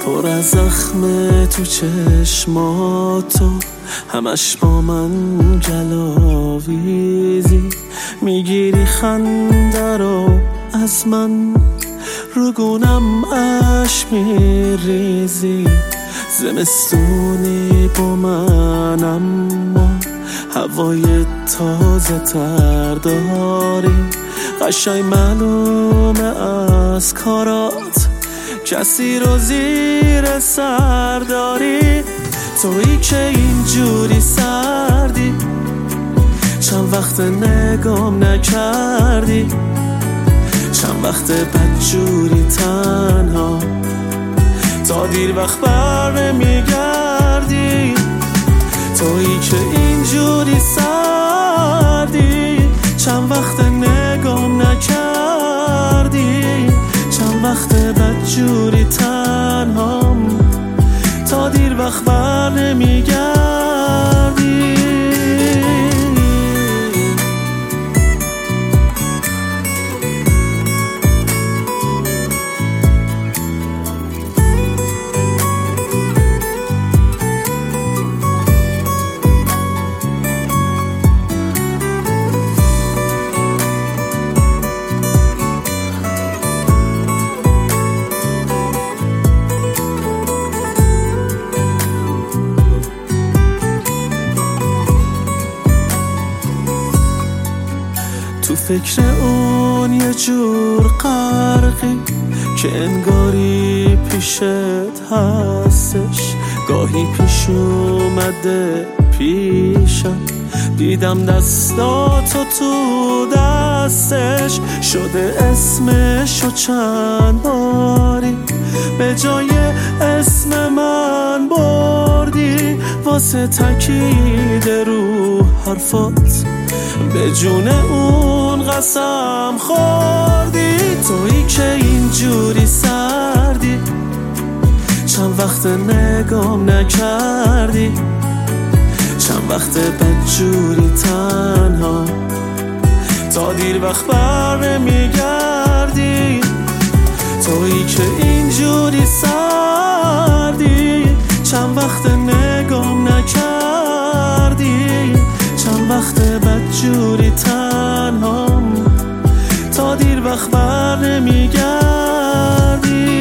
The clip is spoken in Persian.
پر از زخم تو چشماتو، همش با من گلاویزی، میگیری خنده رو از من، رو گونم اشک میریزی. زمستونی با من اما هوای تازه تر داری، قشنگ معلومه از کارات کسی رو زیر سر داری. تویی که اینجوری سردی، چند وقت نگام نکردی، چند وقت بدجوری تنها، تا دیر وقت بر نمیگردی. تویی که اینجوری سردی، چند وقت نگام نکردی، چند وقت بدجوری تنهام، تا دیر وقت بر نمیگردی. تو فکر اون یه جور غرقی که انگاری پیشت هستش، گاهی پیش اومده پیشم، دیدم دستاتو تو دستش، شده اسمشو چند باری به جای اسم من بردی، واسه تاکید رو حرفات به جون اون قسم خوردی. تویی که اینجوری سردی، چند وقت نگام نکردی، چند وقت بدجوری تنها، تا دیر وقت بر نمیگردی. تویی که اینجوری سردی، چند وقت نگام نکردی، چند وقت بدجوری تنهام، تا دیر وقت بر نمیگردی.